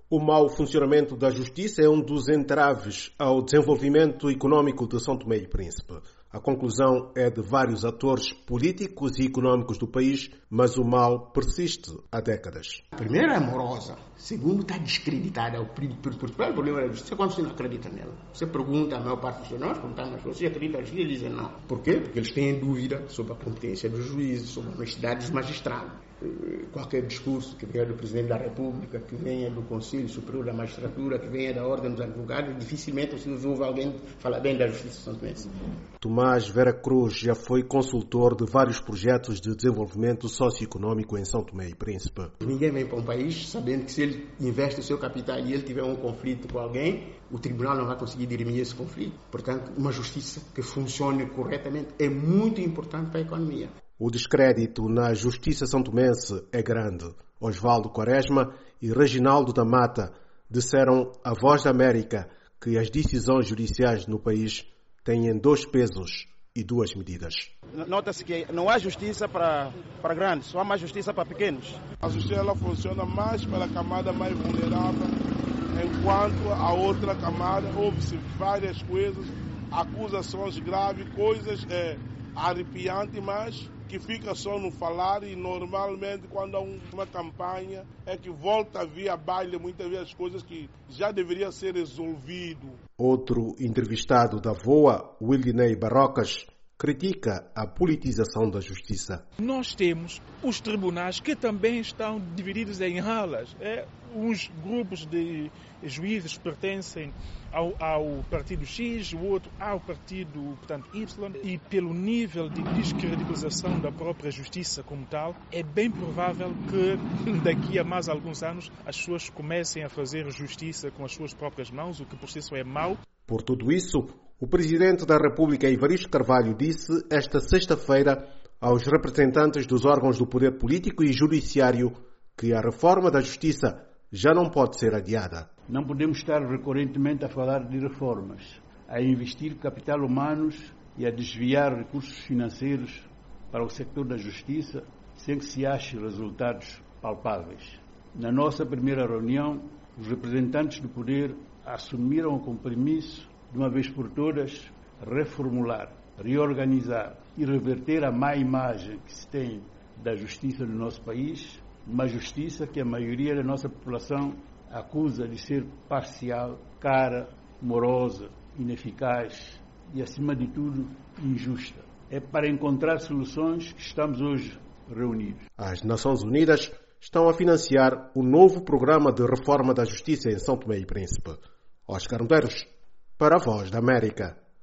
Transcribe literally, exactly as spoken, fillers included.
O mau funcionamento da justiça é um dos entraves ao desenvolvimento econômico de São Tomé e Príncipe. A conclusão é de vários atores políticos e econômicos do país, mas o mal persiste há décadas. Primeiro é morosa, segundo está descreditada. O principal problema da justiça é quando você não acredita nela. Você pergunta, a maior parte dos nós perguntamos às pessoas se acreditam na justiça, eles dizem não. Por quê? Porque eles têm dúvida sobre a competência dos juízes, sobre a honestidade dos magistrados. Qualquer discurso que venha do Presidente da República, que venha do Conselho Superior da Magistratura, que venha da Ordem dos Advogados, dificilmente se ouve alguém falar bem da justiça santomense. Tomás Vera Cruz já foi consultor de vários projetos de desenvolvimento socioeconômico em São Tomé e Príncipe. Ninguém vem para um país sabendo que se ele investe o seu capital e ele tiver um conflito com alguém, o tribunal não vai conseguir dirimir esse conflito. Portanto, uma justiça que funcione corretamente é muito importante para a economia. O descrédito na justiça santomense é grande. Osvaldo Quaresma e Reginaldo da Mata disseram à Voz da América que as decisões judiciais no país têm dois pesos e duas medidas. Nota-se que não há justiça para, para grandes, só há mais justiça para pequenos. A justiça ela funciona mais para a camada mais vulnerável, enquanto a outra camada houve-se várias coisas, acusações graves, coisas é, arrepiantes, mas que fica só no falar e normalmente quando há uma campanha é que volta a vir a baile muitas vezes coisas que já deveriam ser resolvido. Outro entrevistado da VOA, Wildinei Barrocas, critica a politização da justiça. Nós temos os tribunais que também estão divididos em alas. É, uns grupos de juízes pertencem ao, ao partido X, o outro ao partido, portanto, Y. E pelo nível de descredibilização da própria justiça como tal, é bem provável que daqui a mais alguns anos as pessoas comecem a fazer justiça com as suas próprias mãos, o que por si só é mau. Por tudo isso, o Presidente da República, Evaristo Carvalho, disse esta sexta-feira aos representantes dos órgãos do poder político e judiciário que a reforma da justiça já não pode ser adiada. Não podemos estar recorrentemente a falar de reformas, a investir capital humanos e a desviar recursos financeiros para o setor da justiça sem que se ache resultados palpáveis. Na nossa primeira reunião, os representantes do poder assumiram o compromisso, de uma vez por todas, reformular, reorganizar e reverter a má imagem que se tem da justiça no nosso país, uma justiça que a maioria da nossa população acusa de ser parcial, cara, morosa, ineficaz e, acima de tudo, injusta. É para encontrar soluções que estamos hoje reunidos. As Nações Unidas estão a financiar o novo programa de reforma da justiça em São Tomé e Príncipe. Oscar Medeiros, para a Voz da América.